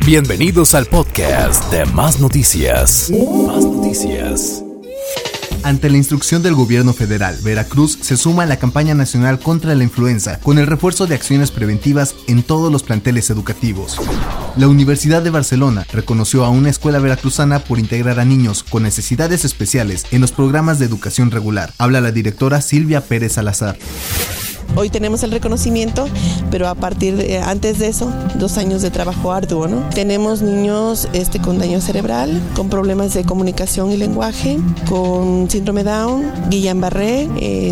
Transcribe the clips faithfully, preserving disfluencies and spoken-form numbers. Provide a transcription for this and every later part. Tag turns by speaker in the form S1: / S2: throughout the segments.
S1: Bienvenidos al podcast de Más Noticias. Más Noticias.
S2: Ante la instrucción del gobierno federal, Veracruz se suma a la campaña nacional contra la influenza con el refuerzo de acciones preventivas en todos los planteles educativos. La Universidad de Barcelona reconoció a una escuela veracruzana por integrar a niños con necesidades especiales en los programas de educación regular. Habla la directora Silvia Pérez Salazar.
S3: Hoy tenemos el reconocimiento, pero a partir de, antes de eso, dos años de trabajo arduo, ¿no? Tenemos niños este, con daño cerebral, con problemas de comunicación y lenguaje, con síndrome Down, Guillain-Barré,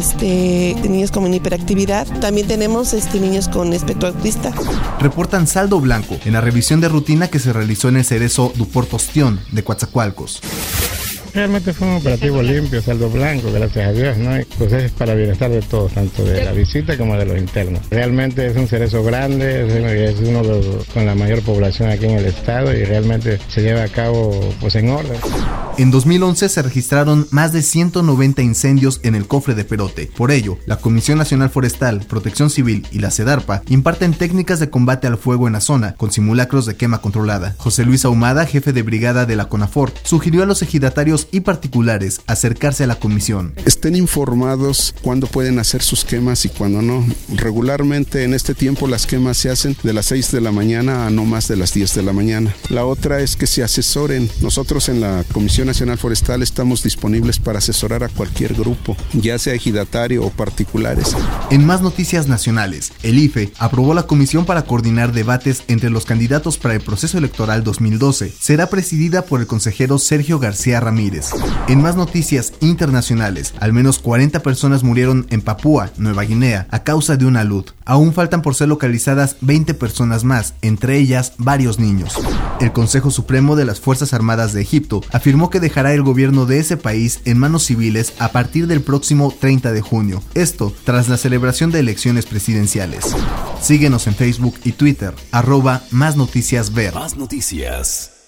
S3: este, niños con hiperactividad. También tenemos este, niños con espectro autista.
S2: Reportan saldo blanco en la revisión de rutina que se realizó en el Cerezo Duport Ostión de Coatzacoalcos.
S4: Realmente fue un operativo limpio, saldo blanco, gracias a Dios, ¿no? Pues es para bienestar de todos, tanto de la visita como de los internos. Realmente es un cerezo grande, es uno de los, con la mayor población aquí en el estado y realmente se lleva a cabo pues en orden.
S2: En dos mil once se registraron más de ciento noventa incendios en el Cofre de Perote. Por ello, la Comisión Nacional Forestal, Protección Civil y la SEDARPA imparten técnicas de combate al fuego en la zona con simulacros de quema controlada. José Luis Ahumada, jefe de brigada de la CONAFOR, sugirió a los ejidatarios y particulares acercarse a la comisión.
S5: Estén informados cuándo pueden hacer sus quemas y cuándo no. Regularmente en este tiempo las quemas se hacen de las seis de la mañana a no más de las diez de la mañana. La otra es que se asesoren. Nosotros en la Comisión Nacional Forestal estamos disponibles para asesorar a cualquier grupo, ya sea ejidatario o particulares.
S2: En más noticias nacionales, el I F E aprobó la comisión para coordinar debates entre los candidatos para el proceso electoral dos mil doce. Será presidida por el consejero Sergio García Ramírez. En más noticias internacionales, al menos cuarenta personas murieron en Papúa, Nueva Guinea, a causa de una alud. Aún faltan por ser localizadas veinte personas más, entre ellas varios niños. El Consejo Supremo de las Fuerzas Armadas de Egipto afirmó que dejará el gobierno de ese país en manos civiles a partir del próximo treinta de junio. Esto tras la celebración de elecciones presidenciales. Síguenos en Facebook y Twitter, arroba Más Noticias Ver.
S1: Más Noticias.